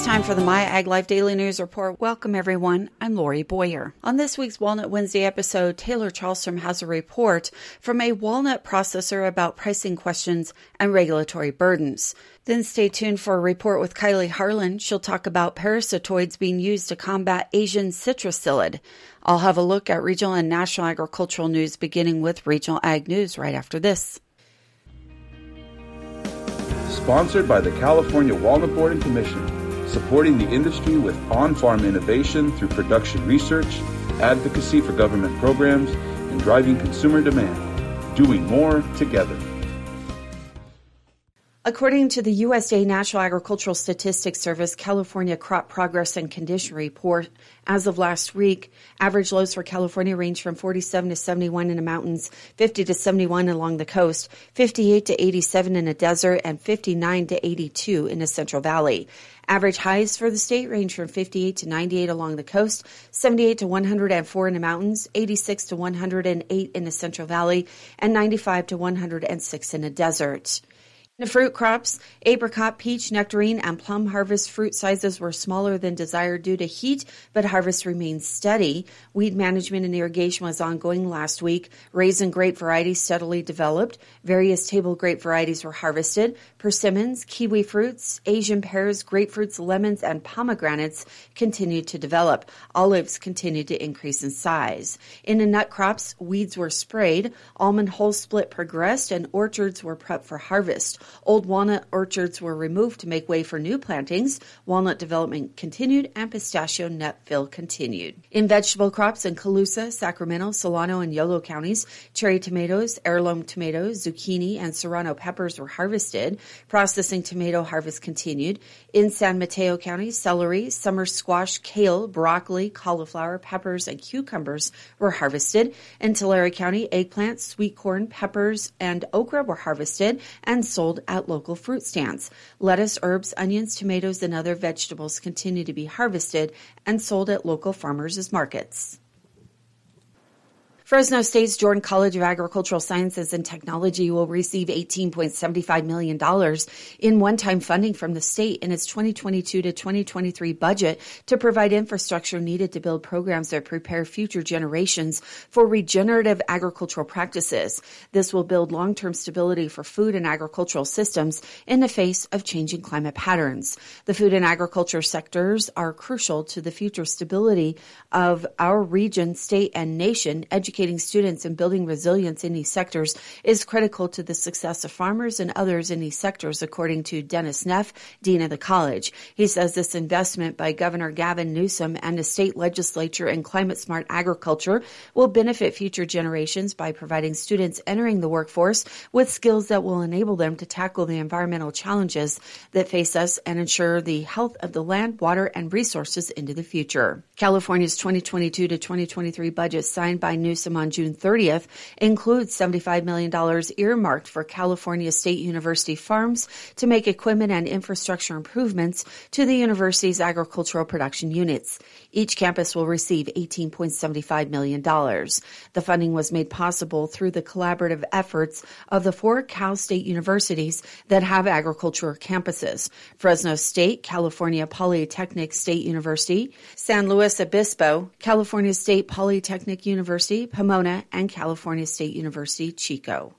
time for the My Ag Life Daily News Report. Welcome, everyone. I'm Lori Boyer. On this week's Walnut Wednesday episode, Taylor Charlstrom has a report from a walnut processor about pricing questions and regulatory burdens. Then stay tuned for a report with Kylie Harlan. She'll talk about parasitoids being used to combat Asian citrus psyllid. I'll have a look at regional and national agricultural news, beginning with Regional Ag News right after this. Sponsored by the California Walnut Board and Commission, supporting the industry with on-farm innovation through production research, advocacy for government programs, and driving consumer demand. Doing more together. According to the USDA National Agricultural Statistics Service California Crop Progress and Condition Report, as of last week, average lows for California range from 47 to 71 in the mountains, 50 to 71 along the coast, 58 to 87 in the desert, and 59 to 82 in the Central Valley. Average highs for the state range from 58 to 98 along the coast, 78 to 104 in the mountains, 86 to 108 in the Central Valley, and 95 to 106 in the desert. In the fruit crops, apricot, peach, nectarine, and plum harvest fruit sizes were smaller than desired due to heat, but harvest remains steady. Weed management and irrigation was ongoing last week. Raisin grape varieties steadily developed. Various table grape varieties were harvested. Persimmons, kiwi fruits, Asian pears, grapefruits, lemons, and pomegranates continued to develop. Olives continued to increase in size. In the nut crops, weeds were sprayed. Almond hull split progressed, and orchards were prepped for harvest. Old walnut orchards were removed to make way for new plantings. Walnut development continued, and pistachio nut fill continued. In vegetable crops in Colusa, Sacramento, Solano, and Yolo counties, cherry tomatoes, heirloom tomatoes, zucchini, and serrano peppers were harvested. Processing tomato harvest continued. In San Mateo County, celery, summer squash, kale, broccoli, cauliflower, peppers, and cucumbers were harvested. In Tulare County, eggplants, sweet corn, peppers, and okra were harvested and sold at local fruit stands. Lettuce, herbs, onions, tomatoes, and other vegetables continue to be harvested and sold at local farmers' markets. Fresno State's Jordan College of Agricultural Sciences and Technology will receive $18.75 million in one-time funding from the state in its 2022 to 2023 budget to provide infrastructure needed to build programs that prepare future generations for regenerative agricultural practices. This will build long-term stability for food and agricultural systems in the face of changing climate patterns. The food and agriculture sectors are crucial to the future stability of our region, state, and nation. Educating students and building resilience in these sectors is critical to the success of farmers and others in these sectors, according to Dennis Neff, dean of the college. He says this investment by Governor Gavin Newsom and the state legislature in climate-smart agriculture will benefit future generations by providing students entering the workforce with skills that will enable them to tackle the environmental challenges that face us and ensure the health of the land, water, and resources into the future. California's 2022 to 2023 budget signed by Newsom on June 30th includes $75 million earmarked for California State University farms to make equipment and infrastructure improvements to the university's agricultural production units. Each campus will receive $18.75 million. The funding was made possible through the collaborative efforts of the 4 Cal State universities that have agricultural campuses: Fresno State, California Polytechnic State University, San Luis Obispo, California State Polytechnic University, Pomona, and California State University, Chico.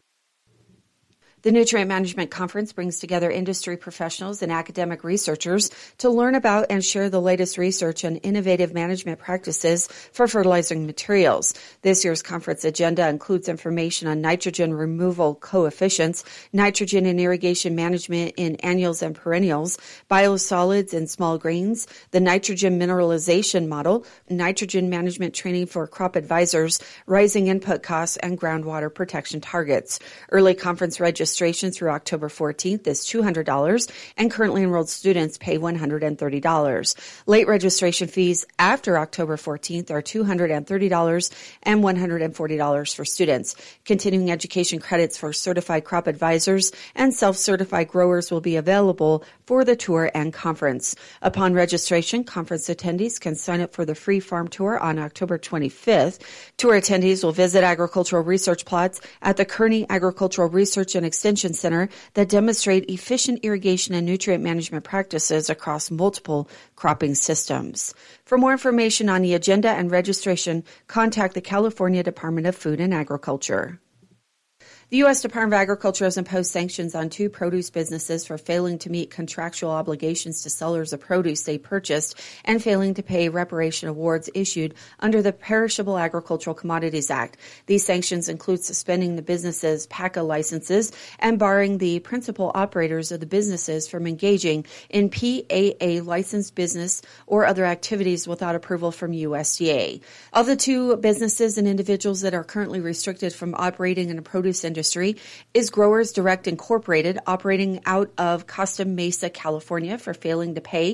The Nutrient Management Conference brings together industry professionals and academic researchers to learn about and share the latest research and innovative management practices for fertilizing materials. This year's conference agenda includes information on nitrogen removal coefficients, nitrogen and irrigation management in annuals and perennials, biosolids in small grains, the nitrogen mineralization model, nitrogen management training for crop advisors, rising input costs, and groundwater protection targets. Early conference registration through October 14th is $200, and currently enrolled students pay $130. Late registration fees after October 14th are $230 and $140 for students. Continuing education credits for certified crop advisors and self-certified growers will be available for the tour and conference. Upon registration, conference attendees can sign up for the free farm tour on October 25th. Tour attendees will visit agricultural research plots at the Kearney Agricultural Research and Extension Center that demonstrate efficient irrigation and nutrient management practices across multiple cropping systems. For more information on the agenda and registration, contact the California Department of Food and Agriculture. The U.S. Department of Agriculture has imposed sanctions on 2 produce businesses for failing to meet contractual obligations to sellers of produce they purchased and failing to pay reparation awards issued under the Perishable Agricultural Commodities Act. These sanctions include suspending the businesses' PACA licenses and barring the principal operators of the businesses from engaging in PAA licensed business or other activities without approval from USDA. Of the 2 businesses and individuals that are currently restricted from operating in the produce industry is Growers Direct Incorporated, operating out of Costa Mesa, California, for failing to pay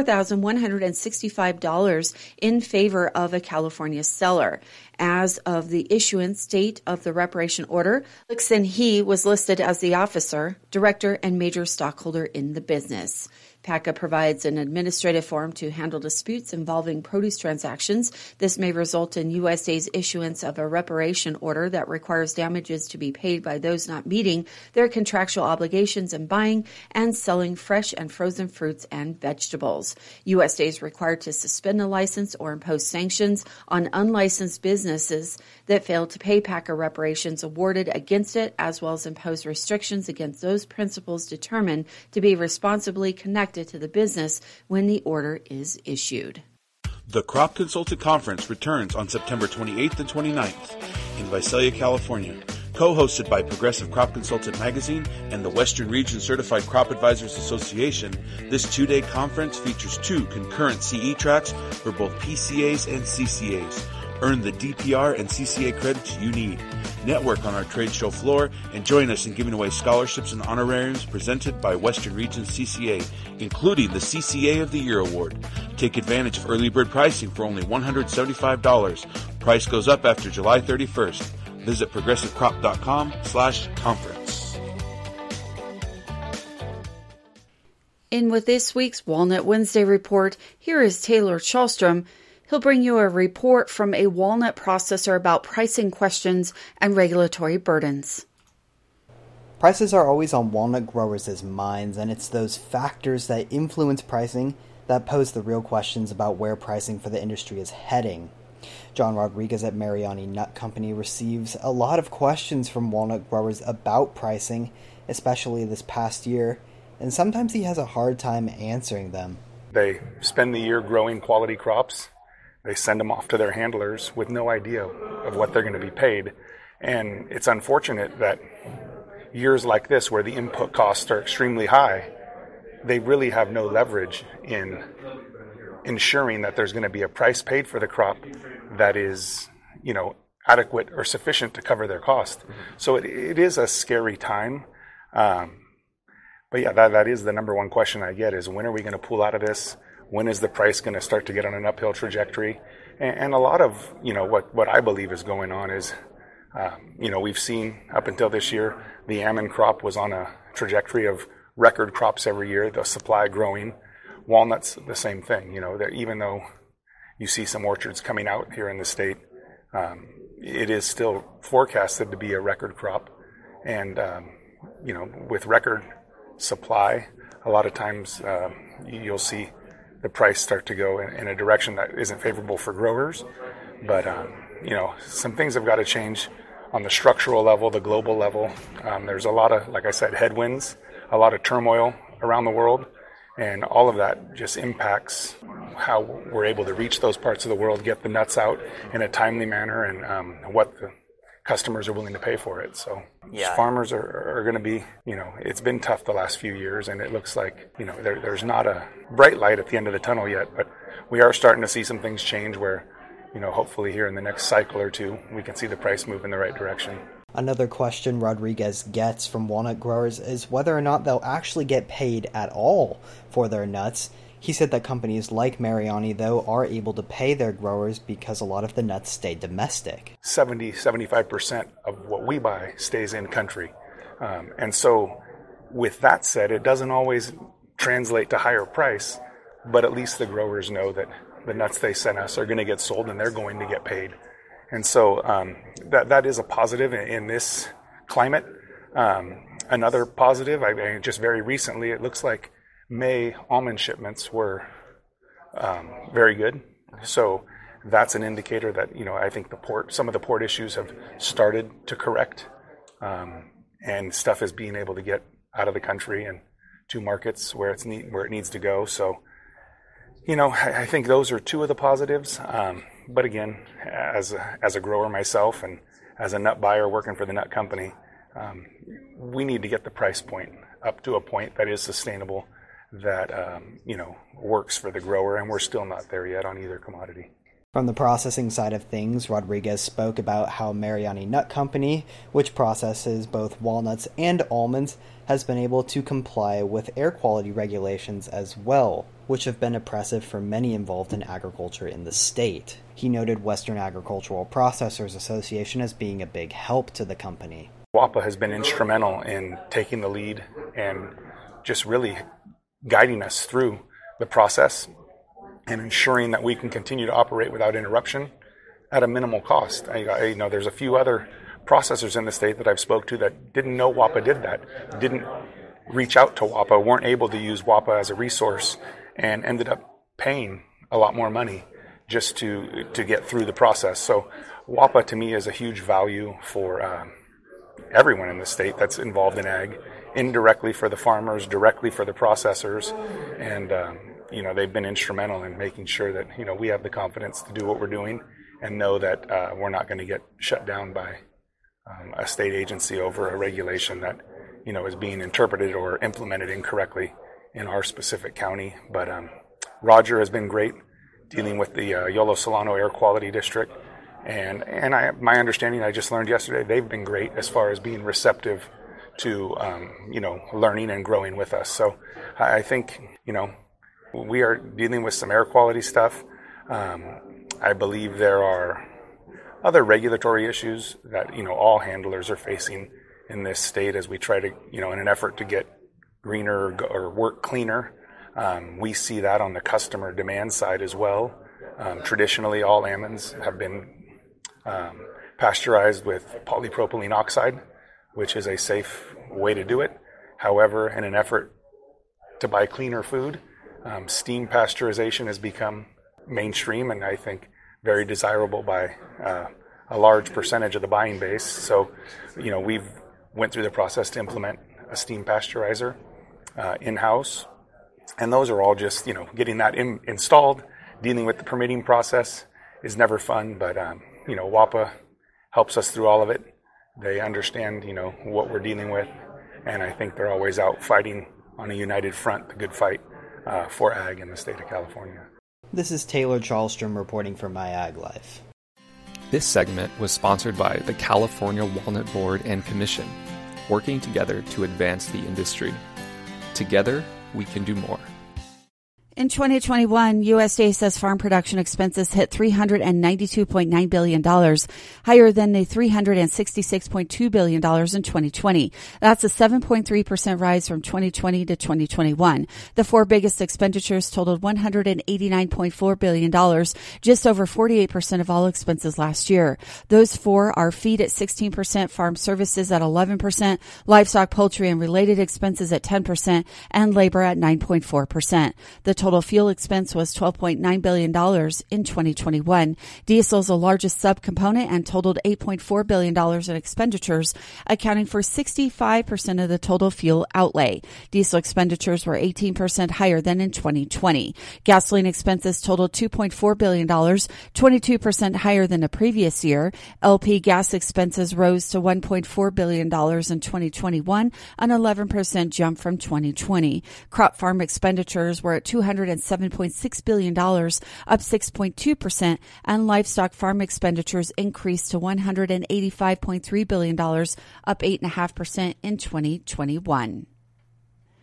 $4,165 in favor of a California seller. As of the issuance date of the reparation order, Lixin He was listed as the officer, director, and major stockholder in the business. PACA provides an administrative forum to handle disputes involving produce transactions. This may result in USDA's issuance of a reparation order that requires damages to be paid by those not meeting their contractual obligations in buying and selling fresh and frozen fruits and vegetables. USDA is required to suspend a license or impose sanctions on unlicensed businesses that fail to pay PACA reparations awarded against it, as well as impose restrictions against those principals determined to be responsibly connected to the business when the order is issued. The Crop Consultant Conference returns on September 28th and 29th in Visalia, California. Co-hosted by Progressive Crop Consultant Magazine and the Western Region Certified Crop Advisors Association, this 2-day conference features 2 concurrent CE tracks for both PCAs and CCAs. Earn the DPR and CCA credits you need. Network on our trade show floor and join us in giving away scholarships and honorariums presented by Western Region CCA, including the CCA of the Year Award. Take advantage of early bird pricing for only $175. Price goes up after July 31st. Visit progressivecrop.com/conference. In with this week's Walnut Wednesday report, here is Taylor Chalstrom. He'll bring you a report from a walnut processor about pricing questions and regulatory burdens. Prices are always on walnut growers' minds, and it's those factors that influence pricing that pose the real questions about where pricing for the industry is heading. John Rodriguez at Mariani Nut Company receives a lot of questions from walnut growers about pricing, especially this past year, and sometimes he has a hard time answering them. They spend the year growing quality crops. They send them off to their handlers with no idea of what they're going to be paid. And it's unfortunate that years like this, where the input costs are extremely high, they really have no leverage in ensuring that there's going to be a price paid for the crop that is, adequate or sufficient to cover their cost. So it is a scary time. But yeah, that is the number one question I get is, when are we going to pull out of this? When is the price going to start to get on an uphill trajectory? And a lot of, what I believe is going on is, we've seen up until this year, the almond crop was on a trajectory of record crops every year, the supply growing. Walnuts, the same thing. Even though you see some orchards coming out here in the state, it is still forecasted to be a record crop. And, with record supply, a lot of times you'll see the price start to go in a direction that isn't favorable for growers. But, some things have got to change on the structural level, the global level. There's a lot of, like I said, headwinds, a lot of turmoil around the world. And all of that just impacts how we're able to reach those parts of the world, get the nuts out in a timely manner, and what the customers are willing to pay for it. So farmers are going to be, it's been tough the last few years, and it looks like, there's not a bright light at the end of the tunnel yet, but we are starting to see some things change where, hopefully here in the next cycle or two, we can see the price move in the right direction. Another question Rodriguez gets from walnut growers is whether or not they'll actually get paid at all for their nuts. He said that companies like Mariani, though, are able to pay their growers because a lot of the nuts stay domestic. 75% of what we buy stays in country. And so with that said, it doesn't always translate to higher price, but at least the growers know that the nuts they send us are going to get sold and they're going to get paid. And so that is a positive in this climate. another positive, I mean, just very recently, it looks like May almond shipments were very good. So that's an indicator that, I think some of the port issues have started to correct, and stuff is being able to get out of the country and to markets where it needs to go. So, I think those are two of the positives. But again, as a grower myself and as a nut buyer working for the nut company, we need to get the price point up to a point that is sustainable, that works for the grower, and we're still not there yet on either commodity. From the processing side of things, Rodriguez spoke about how Mariani Nut Company, which processes both walnuts and almonds, has been able to comply with air quality regulations as well, which have been oppressive for many involved in agriculture in the state. He noted Western Agricultural Processors Association as being a big help to the company. WAPA has been instrumental in taking the lead and just really guiding us through the process and ensuring that we can continue to operate without interruption at a minimal cost. There's a few other processors in the state that I've spoke to that didn't know WAPA did that, didn't reach out to WAPA, weren't able to use WAPA as a resource, and ended up paying a lot more money just to get through the process. So WAPA to me is a huge value for everyone in the state that's involved in ag, indirectly for the farmers, directly for the processors, and they've been instrumental in making sure that we have the confidence to do what we're doing and know that we're not going to get shut down by a state agency over a regulation that is being interpreted or implemented incorrectly in our specific county. But Roger has been great dealing with the Yolo Solano Air Quality District, and my understanding, I just learned yesterday, they've been great as far as being receptive to learning and growing with us. So I think we are dealing with some air quality stuff. I believe there are other regulatory issues that all handlers are facing in this state as we try to in an effort to get greener or work cleaner. We see that on the customer demand side as well. Traditionally, all almonds have been pasteurized with polypropylene oxide, which is a safe way to do it. However, in an effort to buy cleaner food, steam pasteurization has become mainstream, and I think very desirable by a large percentage of the buying base. So, we've went through the process to implement a steam pasteurizer in-house, and those are all just, getting that installed. Dealing with the permitting process is never fun, but, WAPA helps us through all of it. They understand, what we're dealing with, and I think they're always out fighting on a united front, the good fight for ag in the state of California. This is Taylor Charlstrom reporting for My Ag Life. This segment was sponsored by the California Walnut Board and Commission, working together to advance the industry. Together, we can do more. In 2021, USDA says farm production expenses hit $392.9 billion, higher than the $366.2 billion in 2020. That's a 7.3% rise from 2020 to 2021. The four biggest expenditures totaled $189.4 billion, just over 48% of all expenses last year. Those four are feed at 16%, farm services at 11%, livestock, poultry, and related expenses at 10%, and labor at 9.4%. The total fuel expense was $12.9 billion in 2021. Diesel is the largest subcomponent and totaled $8.4 billion in expenditures, accounting for 65% of the total fuel outlay. Diesel expenditures were 18% higher than in 2020. Gasoline expenses totaled $2.4 billion, 22% higher than the previous year. LP gas expenses rose to $1.4 billion in 2021, an 11% jump from 2020. Crop farm expenditures were at $207.6 billion, up 6.2%, and livestock farm expenditures increased to $185.3 billion, up 8.5% in 2021.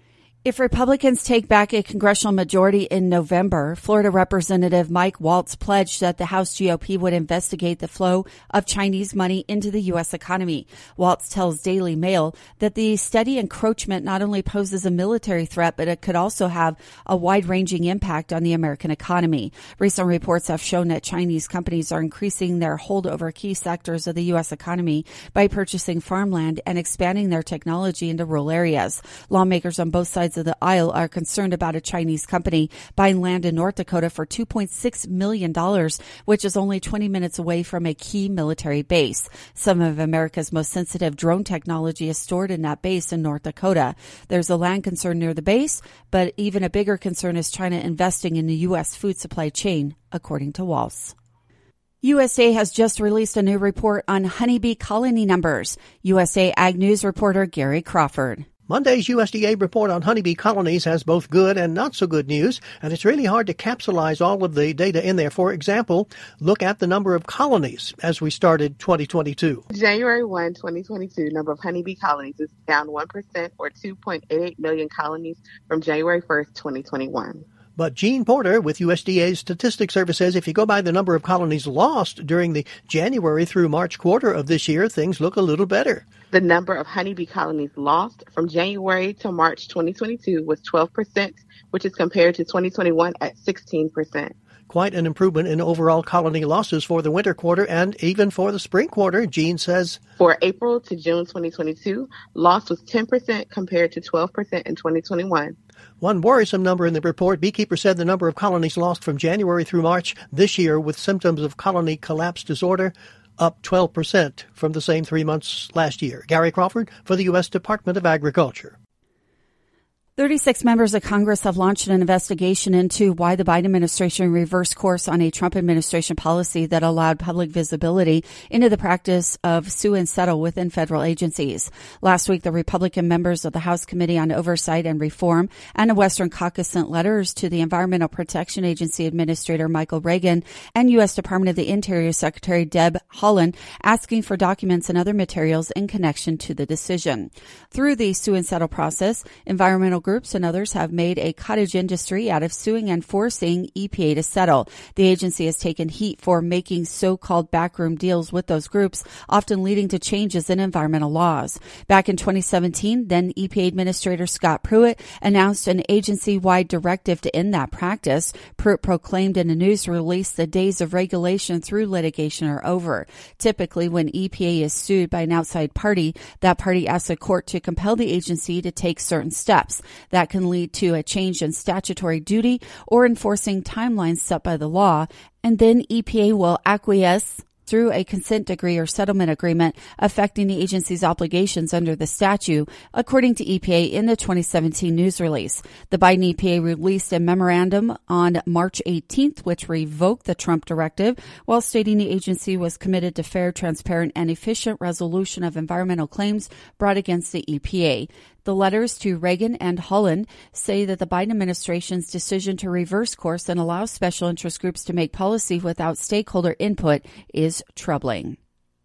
If Republicans take back a congressional majority in November, Florida Representative Mike Waltz pledged that the House GOP would investigate the flow of Chinese money into the U.S. economy. Waltz tells Daily Mail that the steady encroachment not only poses a military threat, but it could also have a wide-ranging impact on the American economy. Recent reports have shown that Chinese companies are increasing their hold over key sectors of the U.S. economy by purchasing farmland and expanding their technology into rural areas. Lawmakers on both sides of the aisle are concerned about a Chinese company buying land in North Dakota for $2.6 million, which is only 20 minutes away from a key military base. Some of America's most sensitive drone technology is stored in that base in North Dakota. There's a land concern near the base, but even a bigger concern is China investing in the U.S. food supply chain, according to Waltz. USA has just released a new report on honeybee colony numbers. USA Ag News reporter Gary Crawford. Monday's USDA report on honeybee colonies has both good and not so good news, and it's really hard to capsulize all of the data in there. For example, look at the number of colonies as we started 2022. January 1, 2022, number of honeybee colonies is down 1% or 2.88 million colonies from January 1st, 2021. But Gene Porter with USDA's Statistics Service says if you go by the number of colonies lost during the January through March quarter of this year, things look a little better. The number of honeybee colonies lost from January to March 2022 was 12%, which is compared to 2021 at 16%. Quite an improvement in overall colony losses for the winter quarter and even for the spring quarter, Gene says. For April to June 2022, loss was 10% compared to 12% in 2021. One worrisome number in the report, beekeepers said the number of colonies lost from January through March this year with symptoms of colony collapse disorder up 12% from the same 3 months last year. Gary Crawford for the U.S. Department of Agriculture. 36 members of Congress have launched an investigation into why the Biden administration reversed course on a Trump administration policy that allowed public visibility into the practice of sue and settle within federal agencies. Last week, the Republican members of the House Committee on Oversight and Reform and the Western Caucus sent letters to the Environmental Protection Agency Administrator Michael Regan and U.S. Department of the Interior Secretary Deb Haaland asking for documents and other materials in connection to the decision. Through the sue and settle process, environmental groups and others have made a cottage industry out of suing and forcing EPA to settle. The agency has taken heat for making so-called backroom deals with those groups, often leading to changes in environmental laws. Back in 2017, then EPA Administrator Scott Pruitt announced an agency-wide directive to end that practice. Pruitt proclaimed in a news release the days of regulation through litigation are over. Typically, when EPA is sued by an outside party, that party asks a court to compel the agency to take certain steps. That can lead to a change in statutory duty or enforcing timelines set by the law, and then EPA will acquiesce through a consent decree or settlement agreement affecting the agency's obligations under the statute, according to EPA in the 2017 news release. The Biden EPA released a memorandum on March 18th, which revoked the Trump directive, while stating the agency was committed to fair, transparent, and efficient resolution of environmental claims brought against the EPA. The letters to Reagan and Haaland say that the Biden administration's decision to reverse course and allow special interest groups to make policy without stakeholder input is troubling.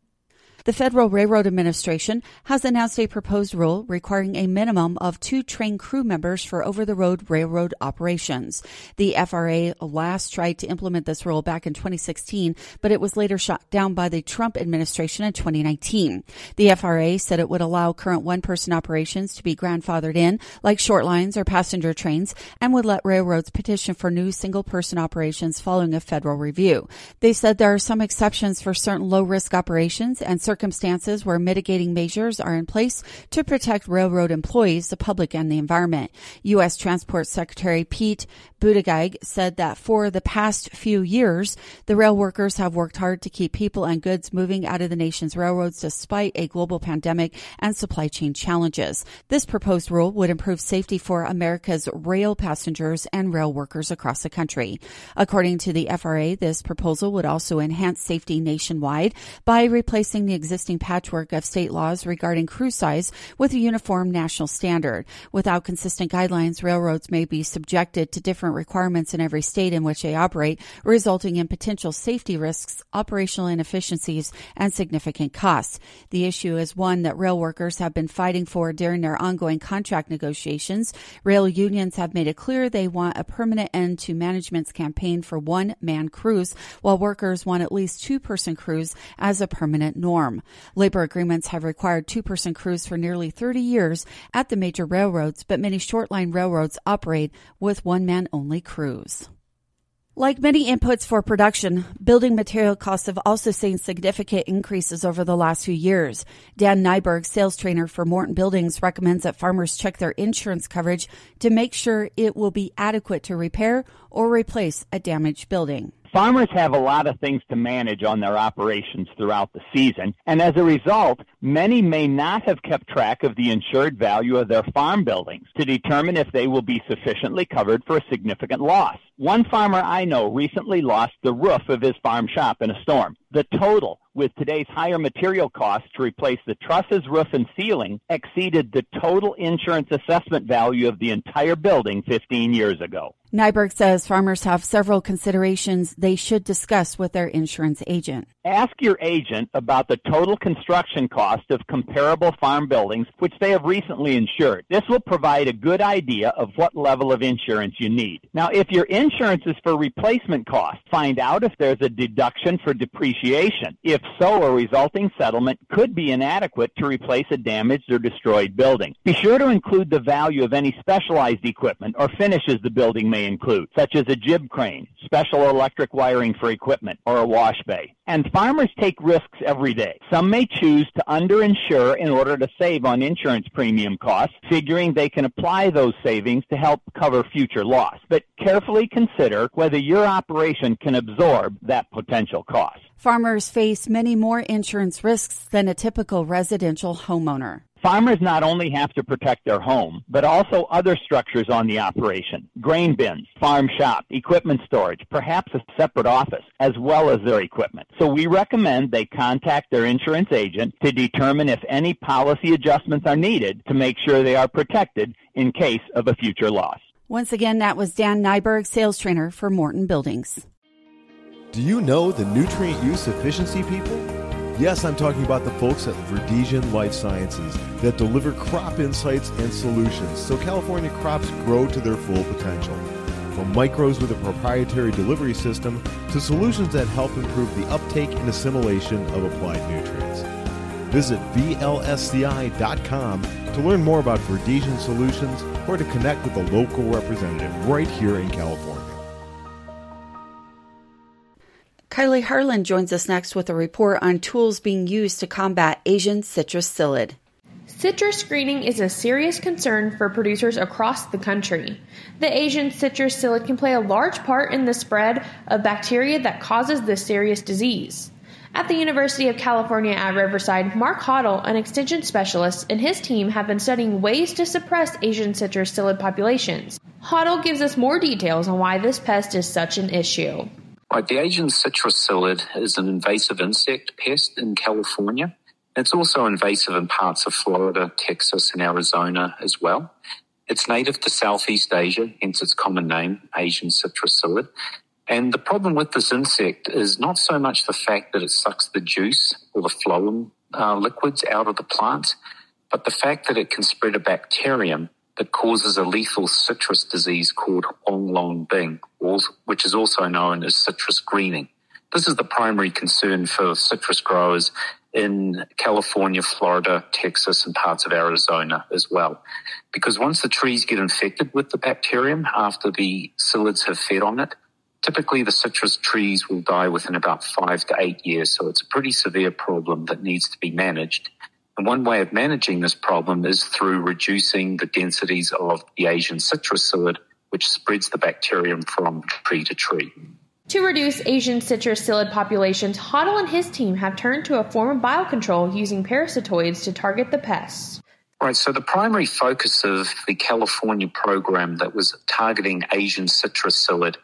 The Federal Railroad Administration has announced a proposed rule requiring a minimum of 2 train crew members for over-the-road railroad operations. The FRA last tried to implement this rule back in 2016, but it was later shot down by the Trump administration in 2019. The FRA said it would allow current one-person operations to be grandfathered in, like short lines or passenger trains, and would let railroads petition for new single-person operations following a federal review. They said there are some exceptions for certain low-risk operations and circumstances where mitigating measures are in place to protect railroad employees, the public, and the environment. U.S. Transport Secretary Pete Buttigieg said that for the past few years, the rail workers have worked hard to keep people and goods moving out of the nation's railroads despite a global pandemic and supply chain challenges. This proposed rule would improve safety for America's rail passengers and rail workers across the country. According to the FRA, this proposal would also enhance safety nationwide by replacing the existing patchwork of state laws regarding crew size with a uniform national standard. Without consistent guidelines, railroads may be subjected to different requirements in every state in which they operate, resulting in potential safety risks, operational inefficiencies, and significant costs. The issue is one that rail workers have been fighting for during their ongoing contract negotiations. Rail unions have made it clear they want a permanent end to management's campaign for one-man crews, while workers want at least two-person crews as a permanent norm. Labor agreements have required two-person crews for nearly 30 years at the major railroads, but many short-line railroads operate with one-man-only crews. Like many inputs for production, building material costs have also seen significant increases over the last few years. Dan Nyberg, sales trainer for Morton Buildings, recommends that farmers check their insurance coverage to make sure it will be adequate to repair or replace a damaged building. Farmers have a lot of things to manage on their operations throughout the season, and as a result, many may not have kept track of the insured value of their farm buildings to determine if they will be sufficiently covered for a significant loss. One farmer I know recently lost the roof of his farm shop in a storm. The total, with today's higher material costs to replace the trusses, roof, and ceiling, exceeded the total insurance assessment value of the entire building 15 years ago. Nyberg says farmers have several considerations they should discuss with their insurance agent. Ask your agent about the total construction cost of comparable farm buildings which they have recently insured. This will provide a good idea of what level of insurance you need. Now, if your insurance is for replacement costs, find out if there's a deduction for depreciation. If so, a resulting settlement could be inadequate to replace a damaged or destroyed building. Be sure to include the value of any specialized equipment or finishes the building may include, such as a jib crane, special electric wiring for equipment, or a wash bay. And farmers take risks every day. Some may choose to underinsure in order to save on insurance premium costs, figuring they can apply those savings to help cover future loss. But carefully consider whether your operation can absorb that potential cost. Farmers face many more insurance risks than a typical residential homeowner. Farmers not only have to protect their home, but also other structures on the operation, grain bins, farm shop, equipment storage, perhaps a separate office, as well as their equipment. So we recommend they contact their insurance agent to determine if any policy adjustments are needed to make sure they are protected in case of a future loss. Once again, that was Dan Nyberg, sales trainer for Morton Buildings. Do you know the nutrient use efficiency people? Yes, I'm talking about the folks at Verdesian Life Sciences that deliver crop insights and solutions so California crops grow to their full potential. From micros with a proprietary delivery system to solutions that help improve the uptake and assimilation of applied nutrients. Visit VLSCI.com to learn more about Verdesian solutions or to connect with a local representative right here in California. Kylie Harlan joins us next with a report on tools being used to combat Asian citrus psyllid. Citrus greening is a serious concern for producers across the country. The Asian citrus psyllid can play a large part in the spread of bacteria that causes this serious disease. At the University of California at Riverside, Mark Hoddle, an extension specialist, and his team have been studying ways to suppress Asian citrus psyllid populations. Hoddle gives us more details on why this pest is such an issue. Right, the Asian citrus psyllid is an invasive insect pest in California. It's also invasive in parts of Florida, Texas, and Arizona as well. It's native to Southeast Asia, hence its common name, Asian citrus psyllid. And the problem with this insect is not so much the fact that it sucks the juice or the phloem liquids out of the plant, but the fact that it can spread a bacterium that causes a lethal citrus disease called Huanglongbing, which is also known as citrus greening. This is the primary concern for citrus growers in California, Florida, Texas, and parts of Arizona as well. Because once the trees get infected with the bacterium after the psyllids have fed on it, typically the citrus trees will die within about 5 to 8 years. So it's a pretty severe problem that needs to be managed. And one way of managing this problem is through reducing the densities of the Asian citrus psyllid, which spreads the bacterium from tree to tree. To reduce Asian citrus psyllid populations, Hoddle and his team have turned to a form of biocontrol using parasitoids to target the pests. Right, so the primary focus of the California program that was targeting Asian citrus psyllid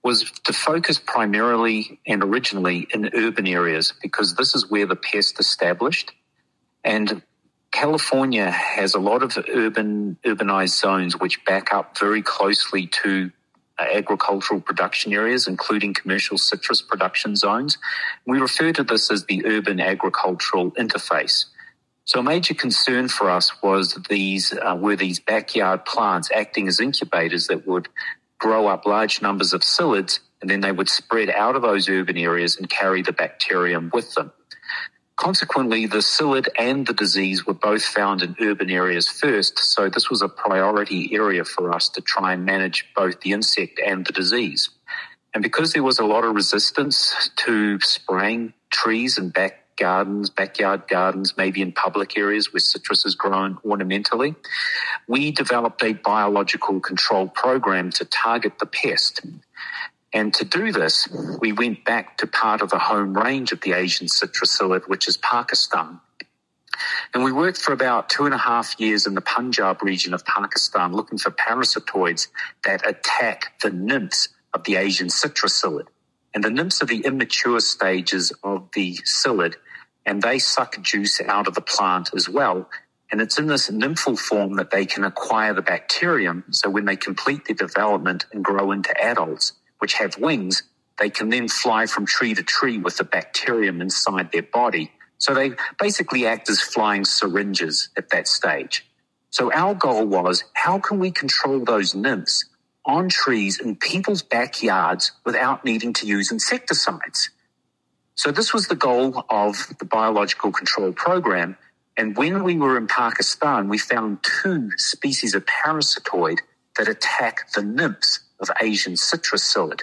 was to focus primarily and originally in urban areas because this is where the pest established. And California has a lot of urbanized zones which back up very closely to agricultural production areas, including commercial citrus production zones. We refer to this as the urban agricultural interface. So a major concern for us was these backyard plants acting as incubators that would grow up large numbers of psyllids, and then they would spread out of those urban areas and carry the bacterium with them. Consequently, the psyllid and the disease were both found in urban areas first, so this was a priority area for us to try and manage both the insect and the disease. And because there was a lot of resistance to spraying trees and backyard gardens, maybe in public areas where citrus is grown ornamentally, we developed a biological control program to target the pest. And to do this, we went back to part of the home range of the Asian citrus psyllid, which is Pakistan. And we worked for about 2.5 years in the Punjab region of Pakistan looking for parasitoids that attack the nymphs of the Asian citrus psyllid. And the nymphs are the immature stages of the psyllid, and they suck juice out of the plant as well. And it's in this nymphal form that they can acquire the bacterium. So when they complete their development and grow into adults, which have wings, they can then fly from tree to tree with the bacterium inside their body. So they basically act as flying syringes at that stage. So our goal was, how can we control those nymphs on trees in people's backyards without needing to use insecticides? So this was the goal of the biological control program. And when we were in Pakistan, we found 2 species of parasitoid that attack the nymphs of Asian citrus psyllid.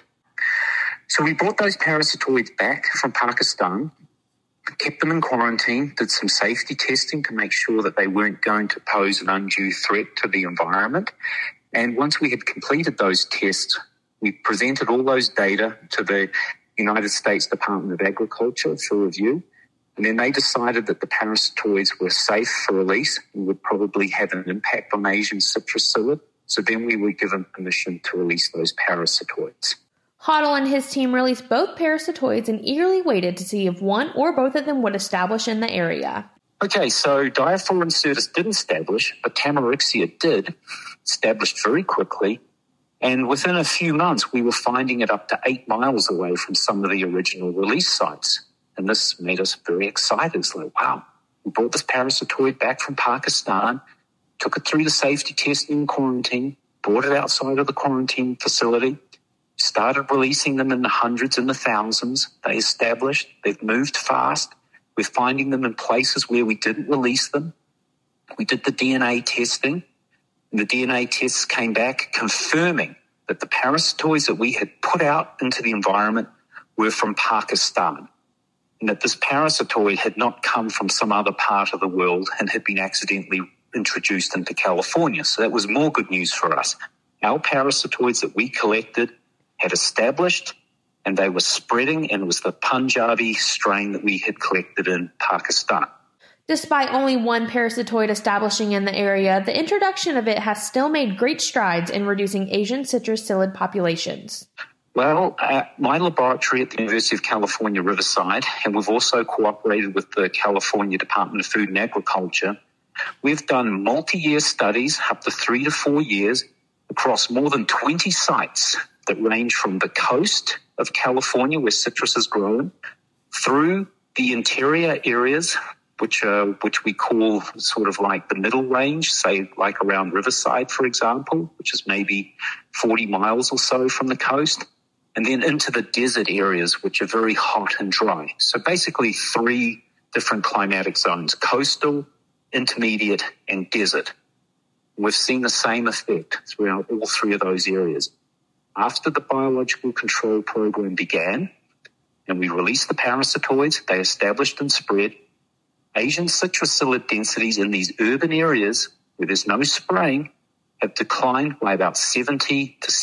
So we brought those parasitoids back from Pakistan, kept them in quarantine, did some safety testing to make sure that they weren't going to pose an undue threat to the environment. And once we had completed those tests, we presented all those data to the United States Department of Agriculture for review. And then they decided that the parasitoids were safe for release and would probably have an impact on Asian citrus psyllid. So then we were given permission to release those parasitoids. Hoddle and his team released both parasitoids and eagerly waited to see if one or both of them would establish in the area. Okay, so Diaphora incertus didn't establish, but Tamarixia did, established very quickly. And within a few months, we were finding it up to 8 miles away from some of the original release sites. And this made us very excited. It's like, wow, we brought this parasitoid back from Pakistan, took it through the safety testing and quarantine, brought it outside of the quarantine facility, started releasing them in the hundreds and the thousands. They established, they've moved fast. We're finding them in places where we didn't release them. We did the DNA testing, and the DNA tests came back confirming that the parasitoids that we had put out into the environment were from Pakistan, and that this parasitoid had not come from some other part of the world and had been accidentally introduced into California. So that was more good news for us. Our parasitoids that we collected had established, and they were spreading, and it was the Punjabi strain that we had collected in Pakistan. Despite only one parasitoid establishing in the area, the introduction of it has still made great strides in reducing Asian citrus psyllid populations. Well, my laboratory at the University of California, Riverside, and we've also cooperated with the California Department of Food and Agriculture, we've done multi-year studies, up to 3 to 4 years, across more than 20 sites that range from the coast of California, where citrus is grown, through the interior areas, which we call sort of like the middle range, say like around Riverside, for example, which is maybe 40 miles or so from the coast, and then into the desert areas, which are very hot and dry. So basically 3 different climatic zones: coastal, intermediate, and desert. We've seen the same effect throughout all 3 of those areas. After the biological control program began and we released the parasitoids, they established and spread, Asian citrus psyllid densities in these urban areas where there's no spraying have declined by about 70 to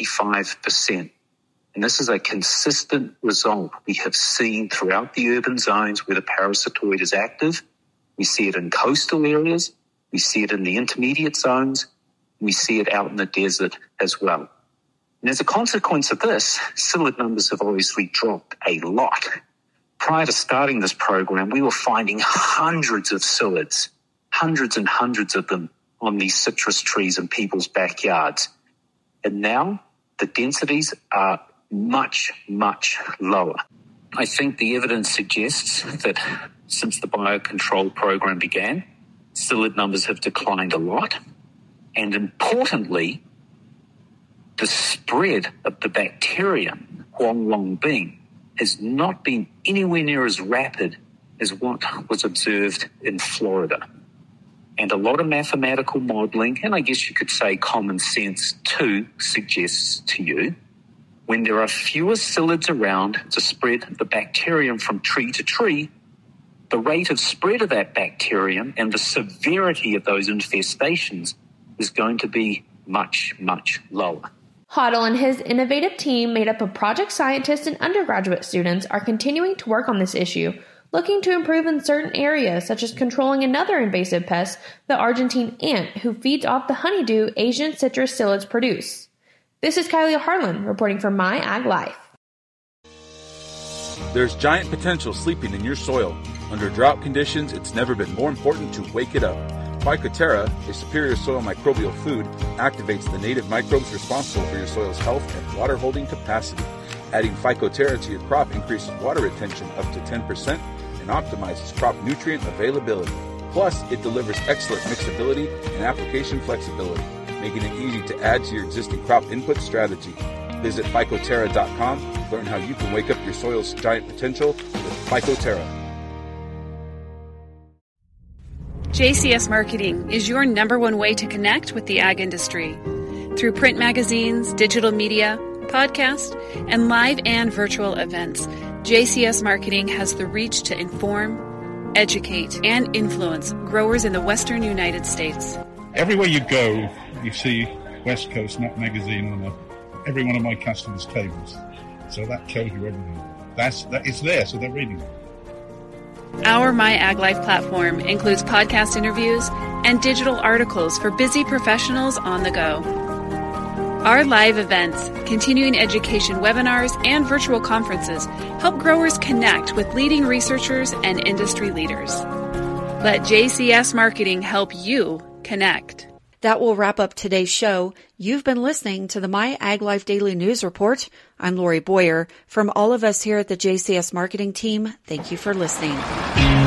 75%. And this is a consistent result we have seen throughout the urban zones where the parasitoid is active. We see it in coastal areas, we see it in the intermediate zones, we see it out in the desert as well. And as a consequence of this, psyllid numbers have obviously dropped a lot. Prior to starting this program, we were finding hundreds of psyllids, hundreds and hundreds of them on these citrus trees in people's backyards. And now the densities are much, much lower. I think the evidence suggests that since the biocontrol program began, psyllid numbers have declined a lot. And importantly, the spread of the bacterium, Huanglongbing, has not been anywhere near as rapid as what was observed in Florida. And a lot of mathematical modeling, and I guess you could say common sense too, suggests to you when there are fewer psyllids around to spread the bacterium from tree to tree, the rate of spread of that bacterium and the severity of those infestations is going to be much, much lower. Hoddle and his innovative team, made up of project scientists and undergraduate students, are continuing to work on this issue, looking to improve in certain areas, such as controlling another invasive pest, the Argentine ant, who feeds off the honeydew Asian citrus psyllids produce. This is Kylie Harlan reporting for My Ag Life. There's giant potential sleeping in your soil. Under drought conditions, it's never been more important to wake it up. Phycoterra, a superior soil microbial food, activates the native microbes responsible for your soil's health and water-holding capacity. Adding Phycoterra to your crop increases water retention up to 10% and optimizes crop nutrient availability. Plus, it delivers excellent mixability and application flexibility, making it easy to add to your existing crop input strategy. Visit Phycoterra.com to learn how you can wake up your soil's giant potential with Phycoterra. JCS Marketing is your number one way to connect with the ag industry. Through print magazines, digital media, podcasts, and live and virtual events, JCS Marketing has the reach to inform, educate, and influence growers in the western United States. Everywhere you go, you see West Coast Nut Magazine on every one of my customers' tables. So that tells you everything. It's there, so they're reading it. Our My Ag Life platform includes podcast interviews and digital articles for busy professionals on the go. Our live events, continuing education webinars, and virtual conferences help growers connect with leading researchers and industry leaders. Let JCS Marketing help you connect. That will wrap up today's show. You've been listening to the My Ag Life Daily News Report. I'm Lori Boyer. From all of us here at the JCS Marketing Team, thank you for listening.